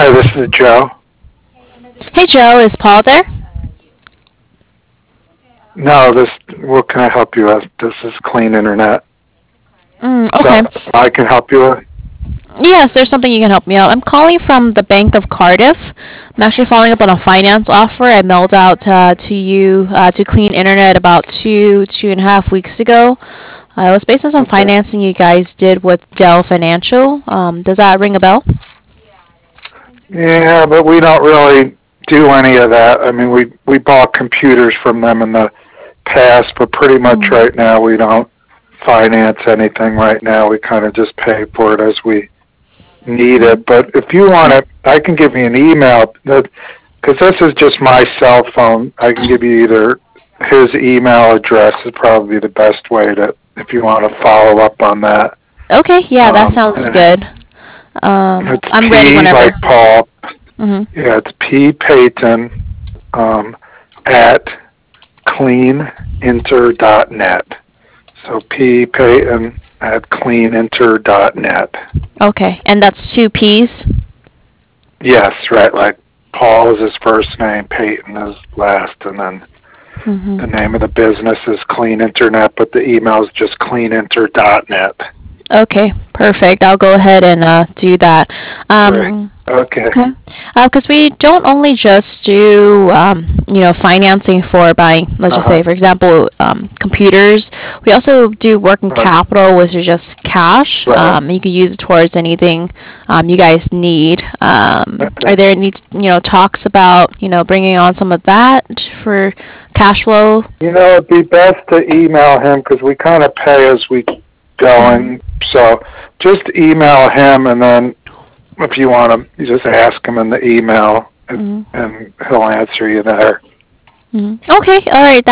Hi, this is Joe. Hey Joe, is Paul there? No, what can I help you with? This is Clean Internet. Okay. So I can help you with? Yes, there's something you can help me out. I'm calling from the Bank of Cardiff. I'm actually following up on a finance offer I mailed out to you to Clean Internet about 2.5 weeks ago. It was based on some Okay. financing you guys did with Dell Financial. Does that ring a bell? Yeah, but we don't really do any of that. I mean, we bought computers from them in the past, but pretty much Mm. right now we don't finance anything right now. We kind of just pay for it as we need Mm. it. But if you want it, I can give you an email because this is just my cell phone. I can give you either his email address is probably the best way to if you want to follow up on that. Okay, yeah, that sounds And good. it's I'm ready P whenever. like Paul. Hmm. Yeah, it's P Payton um, at cleaninter.net. So P Payton at cleaninter.net. Okay, and that's two P's. Yes, right. Like Paul is his first name, Payton is last, and then Hmm. the name of the business is Clean Internet, but the email is just cleaninter.net. Okay, perfect. I'll go ahead and do that. Great. Um, Okay. okay, because we don't only just do financing for buying, let's Uh just huh. say, for example, computers. We also do working Right. capital, which is just cash. Right. You can use it towards anything you guys need. Are Okay. there any talks about bringing on some of that for cash flow? It'd be best to email him because we kind of pay as we Mm-hmm. going. So just email him, and then if you want to, you just ask him in the email, Mm-hmm. and he'll answer you there. Mm-hmm. Okay, all right.